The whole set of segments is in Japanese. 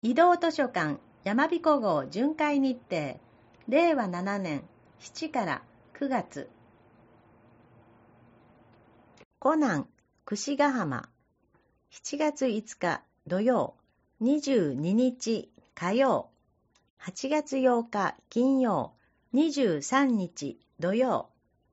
移動図書館山彦号巡回日程令和7年7から9月コナン櫛ヶ浜7月5日土曜22日火曜8月8日金曜23日土曜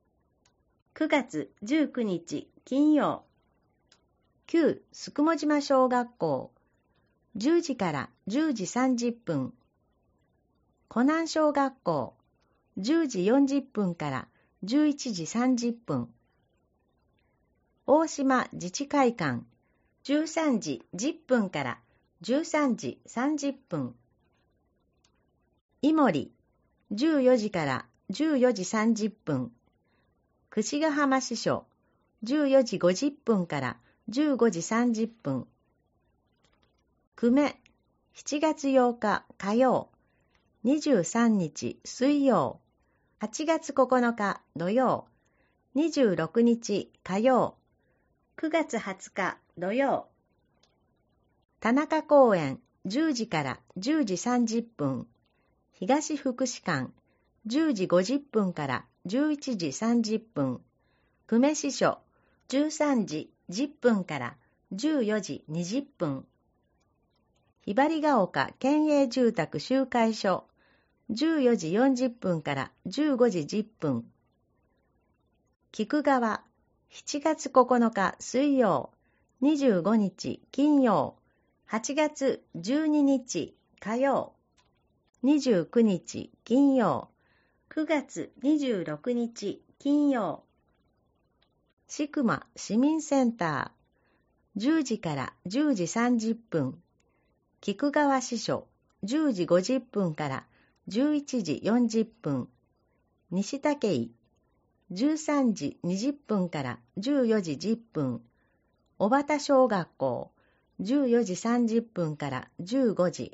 9月19日金曜旧宿毛島小学校10時から10時30分湖南小学校10時40分から11時30分大島自治会館13時10分から13時30分井森14時から14時30分櫛ヶ浜支所14時50分から15時30分久米7月8日火曜23日水曜8月9日土曜26日火曜9月20日土曜田中公園10時から10時30分東福祉館10時50分から11時30分久米支所13時10分から14時20分ひばりが丘県営住宅集会所14時40分から15時10分菊川7月9日水曜25日金曜8月12日火曜29日金曜9月26日金曜シクマ市民センター10時から10時30分菊川支所10時50分から11時40分西武井13時20分から14時10分小畑小学校14時30分から15時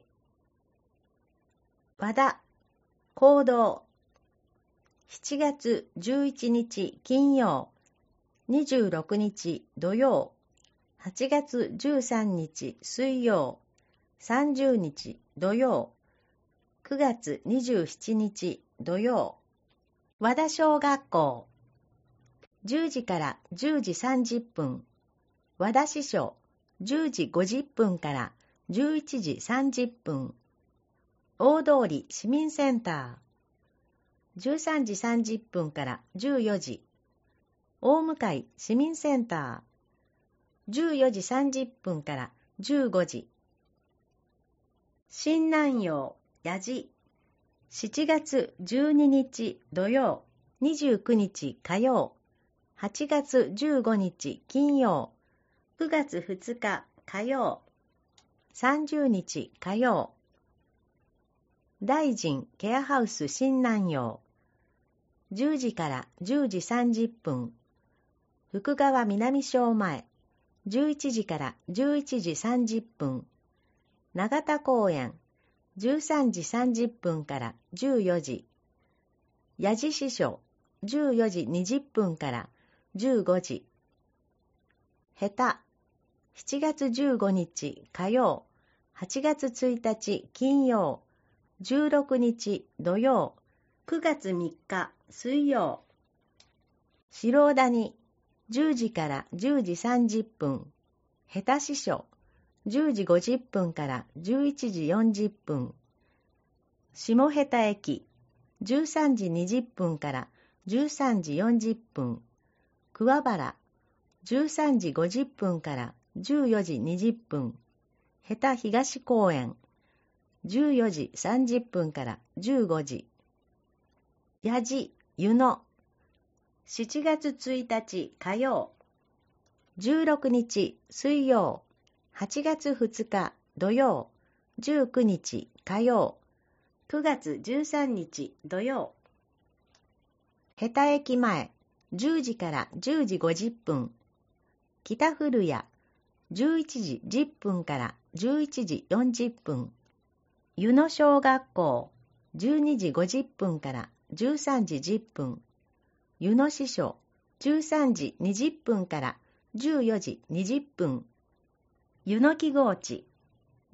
和田講堂7月11日金曜26日土曜8月13日水曜30日土曜9月27日土曜和田小学校10時から10時30分和田支所10時50分から11時30分大通市民センター13時30分から14時大向市民センター14時30分から15時新南陽矢路7月12日土曜29日火曜8月15日金曜9月2日火曜30日火曜大臣ケアハウス新南陽10時から10時30分福川南小前11時から11時30分永田公園13時30分から14時矢地支所14時20分から15時下手7月15日火曜8月1日金曜16日土曜9月3日水曜白谷10時から10時30分下手支所10時50分から11時40分下下手駅13時20分から13時40分桑原13時50分から14時20分下手東公園14時30分から15時矢地湯野7月1日火曜16日水曜8月2日土曜19日火曜9月13日土曜下手駅前10時から10時50分北古谷11時10分から11時40分湯野小学校12時50分から13時10分湯野支所13時20分から14時20分湯の木河地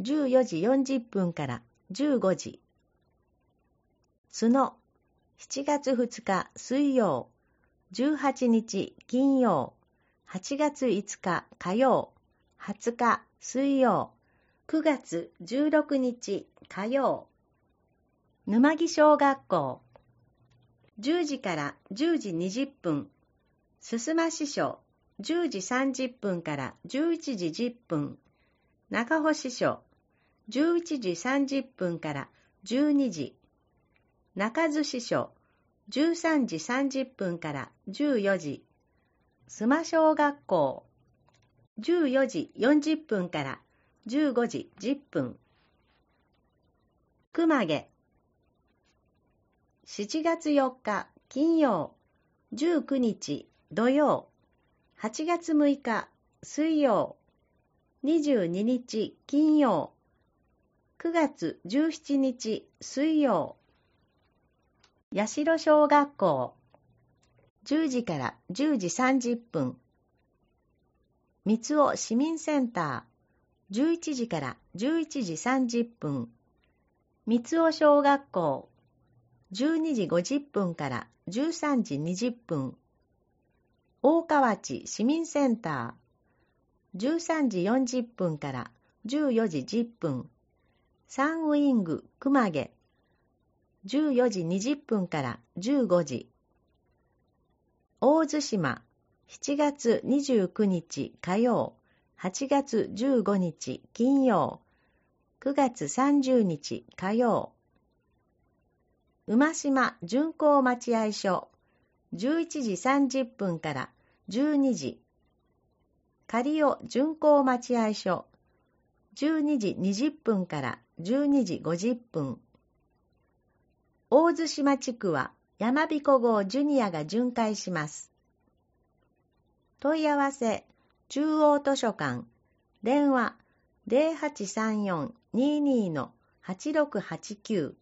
14時40分から15時。津野、7月2日水曜、18日金曜、8月5日火曜、20日水曜、9月16日火曜。沼木小学校、10時から10時20分。すすま支所、10時30分から11時10分。中保支所、11時30分から12時。中津支所、13時30分から14時。須磨小学校、14時40分から15時10分。熊毛、7月4日金曜、19日土曜、8月6日水曜、22日金曜、9月17日水曜。八代小学校、10時から10時30分。三尾市民センター、11時から11時30分。三尾小学校、12時50分から13時20分。大河内市民センター、13時40分から14時10分。サンウイング熊毛、14時20分から15時。大津島、7月29日火曜、8月15日金曜、9月30日火曜。馬島巡行待合所、11時30分から12時。仮尾巡行待合所、12時20分から12時50分。大津島地区は山彦号ジュニアが巡回します。問い合わせ、中央図書館、電話 0834-22-8689